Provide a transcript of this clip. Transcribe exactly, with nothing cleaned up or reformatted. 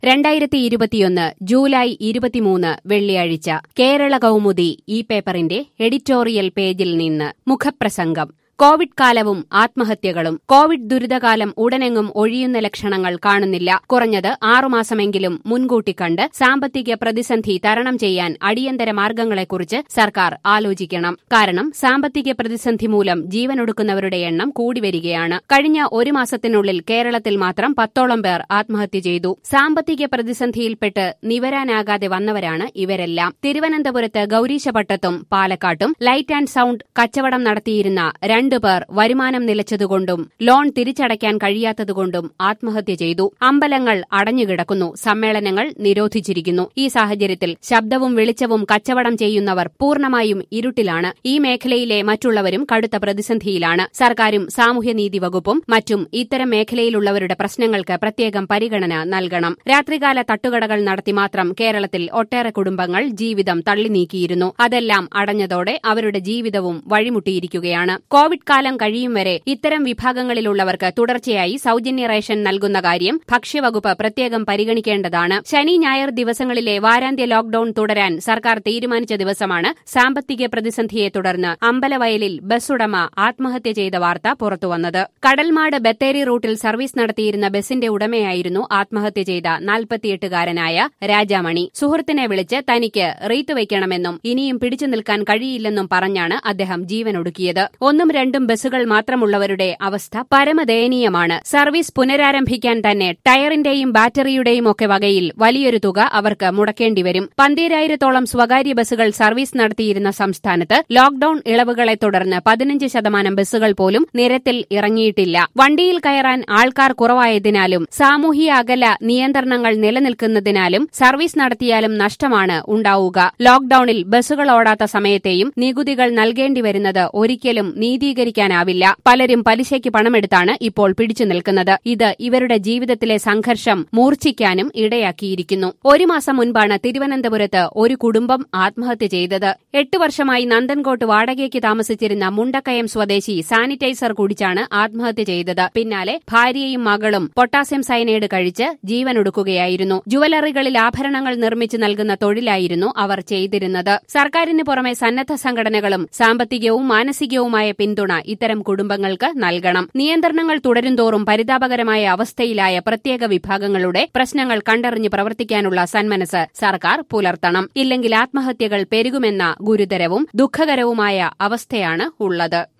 രണ്ടായിരത്തി ഇരുപത്തിയൊന്ന് ജൂലൈ ഇരുപത്തിമൂന്ന് വെള്ളിയാഴ്ച കേരള കൗമുദി ഈ പേപ്പറിന്റെ എഡിറ്റോറിയൽ പേജിൽ നിന്ന് മുഖപ്രസംഗം. കോവിഡ് കാലവും ആത്മഹത്യകളും. കോവിഡ് ദുരിതകാലം ഉടനെങ്ങും ഒഴിയുന്ന ലക്ഷണങ്ങൾ കാണുന്നില്ല. കുറഞ്ഞത് ആറുമാസമെങ്കിലും മുൻകൂട്ടി കണ്ട് സാമ്പത്തിക പ്രതിസന്ധി തരണം ചെയ്യാൻ അടിയന്തര മാർഗങ്ങളെക്കുറിച്ച് സർക്കാർ ആലോചിക്കണം. കാരണം സാമ്പത്തിക പ്രതിസന്ധി മൂലം ജീവനൊടുക്കുന്നവരുടെ എണ്ണം കൂടിവരികയാണ്. കഴിഞ്ഞ ഒരു മാസത്തിനുള്ളിൽ കേരളത്തിൽ മാത്രം പത്തോളം പേർ ആത്മഹത്യ ചെയ്തു. സാമ്പത്തിക പ്രതിസന്ധിയിൽപ്പെട്ട് നിവരാനാകാതെ വന്നവരാണ് ഇവരെല്ലാം. തിരുവനന്തപുരത്ത് ഗൌരീശപട്ടത്തും പാലക്കാട്ടും ലൈറ്റ് ആൻഡ് സൌണ്ട് കച്ചവടം നടത്തിയിരുന്ന രണ്ട് പേർ വരുമാനം നിലച്ചതുകൊണ്ടും ലോൺ തിരിച്ചടയ്ക്കാൻ കഴിയാത്തതുകൊണ്ടും ആത്മഹത്യ ചെയ്തു. അമ്പലങ്ങൾ അടഞ്ഞുകിടക്കുന്നു. സമ്മേളനങ്ങൾ നിരോധിച്ചിരിക്കുന്നു. ഈ സാഹചര്യത്തിൽ ശബ്ദവും വെളിച്ചവും കച്ചവടം ചെയ്യുന്നവർ പൂർണ്ണമായും ഇരുട്ടിലാണ്. ഈ മേഖലയിലെ മറ്റുള്ളവരും കടുത്ത പ്രതിസന്ധിയിലാണ്. സർക്കാരും സാമൂഹ്യനീതി വകുപ്പും മറ്റും ഇത്തരം മേഖലയിലുള്ളവരുടെ പ്രശ്നങ്ങൾക്ക് പ്രത്യേകം പരിഗണന നൽകണം. രാത്രികാല തട്ടുകടകൾ നടത്തി മാത്രം കേരളത്തിൽ ഒട്ടേറെ കുടുംബങ്ങൾ ജീവിതം തള്ളിനീക്കിയിരുന്നു. അതെല്ലാം അടഞ്ഞതോടെ അവരുടെ ജീവിതവും വഴിമുട്ടിയിരിക്കുകയാണ്. കോവിഡ് കാലം കഴിയും വരെ ഇത്തരം വിഭാഗങ്ങളിലുള്ളവർക്ക് തുടർച്ചയായി സൌജന്യ റേഷൻ നൽകുന്ന കാര്യം ഭക്ഷ്യവകുപ്പ് പ്രത്യേകം പരിഗണിക്കേണ്ടതാണ്. ശനി ഞായർ ദിവസങ്ങളിലെ വാരാന്ത്യ ലോക്ഡൌൺ തുടരാൻ സർക്കാർ തീരുമാനിച്ച ദിവസമാണ് സാമ്പത്തിക പ്രതിസന്ധിയെ തുടർന്ന് അമ്പലവയലിൽ ബസ്സുടമ ആത്മഹത്യ ചെയ്ത വാർത്ത പുറത്തുവന്നത്. കടൽമാട് ബത്തേരി റൂട്ടിൽ സർവീസ് നടത്തിയിരുന്ന ബസിന്റെ ഉടമയായിരുന്നു ആത്മഹത്യ ചെയ്ത നാൽപ്പത്തിയെട്ടുകാരനായ രാജാമണി. സുഹൃത്തിനെ വിളിച്ച് തനിക്ക് റീത്ത് വയ്ക്കണമെന്നും ഇനിയും പിടിച്ചു നിൽക്കാൻ കഴിയില്ലെന്നും പറഞ്ഞാണ് അദ്ദേഹം ജീവനൊടുക്കിയത്. ഒന്നും രണ്ടും ബസ്സുകൾ മാത്രമുള്ളവരുടെ അവസ്ഥ പരമദയനീയമാണ്. സർവീസ് പുനരാരംഭിക്കാൻ തന്നെ ടയറിന്റെയും ബാറ്ററിയുടെയും ഒക്കെ വകയിൽ വലിയൊരു തുക അവർക്ക് മുടക്കേണ്ടിവരും. പന്തീരായിരത്തോളം സ്വകാര്യ ബസ്സുകൾ സർവീസ് നടത്തിയിരുന്ന സംസ്ഥാനത്ത് ലോക്ഡൌൺ ഇളവുകളെ തുടർന്ന് പതിനഞ്ച് ശതമാനം ബസ്സുകൾ പോലും നിരത്തിൽ ഇറങ്ങിയിട്ടില്ല. വണ്ടിയിൽ കയറാൻ ആൾക്കാർ കുറവായതിനാലും സാമൂഹ്യ അകല നിയന്ത്രണങ്ങൾ നിലനിൽക്കുന്നതിനാലും സർവീസ് നടത്തിയാലും നഷ്ടമാണ് ഉണ്ടാവുക. ലോക്ഡൌണിൽ ബസ്സുകൾ ഓടാത്ത സമയത്തെയും നികുതികൾ നൽകേണ്ടിവരുന്നത് ഒരിക്കലും നീതീകരിക്കാനാവില്ല. പലരും പലിശയ്ക്ക് പണമെടുത്താണ് ഇപ്പോൾ പിടിച്ചു നിൽക്കുന്നത്. ഇത് ഇവരുടെ ജീവിതത്തിലെ സംഘർഷം മൂർച്ഛിക്കാനും ഇടയാക്കിയിരിക്കുന്നു. ഒരു മാസം മുൻപാണ് തിരുവനന്തപുരത്ത് ഒരു കുടുംബം ആത്മഹത്യ ചെയ്തത്. എട്ട് വർഷമായി നന്ദൻകോട്ട് വാടകയ്ക്ക് താമസിച്ചിരുന്ന മുണ്ടക്കയം സ്വദേശി സാനിറ്റൈസർ കുടിച്ചാണ് ആത്മഹത്യ ചെയ്തത്. പിന്നാലെ ഭാര്യയും മകളും പൊട്ടാസ്യം സയനൈഡ് കഴിച്ച് ജീവനൊടുക്കുകയായിരുന്നു. ജുവലറികളിൽ ആഭരണങ്ങൾ നിർമ്മിച്ച് നൽകുന്ന തൊഴിലായിരുന്നു അവർ ചെയ്തിരുന്നത്. സർക്കാരിന് പുറമെ സന്നദ്ധ സംഘടനകളും സാമ്പത്തികവും മാനസികവുമായ പിന്തുണ ഇത്തരം കുടുംബങ്ങൾക്ക് നൽകണം. നിയന്ത്രണങ്ങൾ തുടരുംതോറും പരിതാപകരമായ അവസ്ഥയിലായ പ്രത്യേക വിഭാഗങ്ങളുടെ പ്രശ്നങ്ങൾ കണ്ടറിഞ്ഞ് പ്രവർത്തിക്കാനുള്ള സന്മനസ് സർക്കാർ പുലർത്തണം. ഇല്ലെങ്കിൽ ആത്മഹത്യകൾ പെരുകുമെന്ന ഗുരുതരവും ദുഃഖകരവുമായ അവസ്ഥയാണ് ഉള്ളത്.